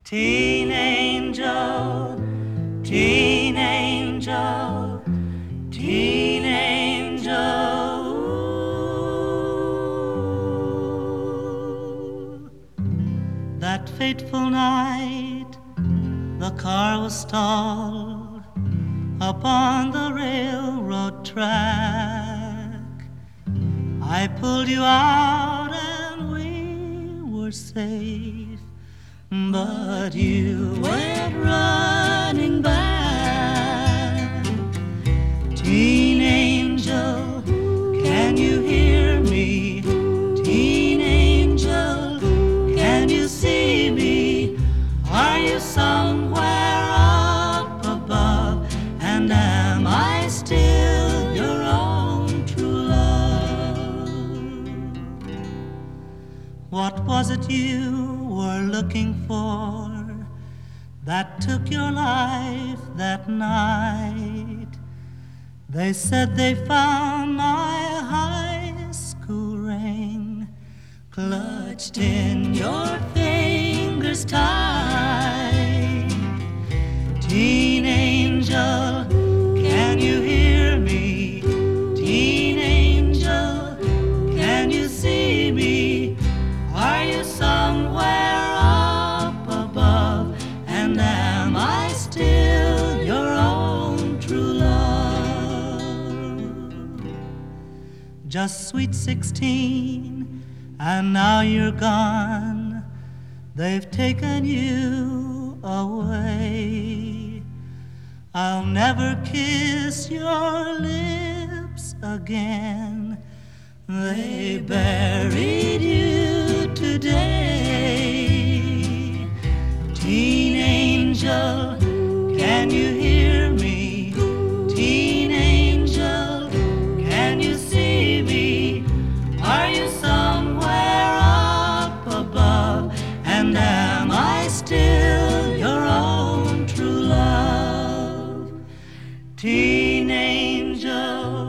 Teen angel, teen angel, teen angel. Ooh. That fateful night, the car was stalled upon the railroad track. I pulled you out and we were safe, but you went running back. Teen angel, can you hear me? Teen angel, can you see me? Are you somewhere up above? And am I still your own true love? What was it you were looking for that took your life that night? They said they found my high school ring clutched in your fingers tight. Teen angel, can you hear me? Teen angel, can you see me? Are you somewhere up above? And am I still your own true love? Just sweet 16, and now you're gone. They've taken you away. I'll never kiss your lips again. They buried you today. Teen angel, can you hear me? Teen angel, can you see me? Are you somewhere up above? And am I still your own true love? Teen angel.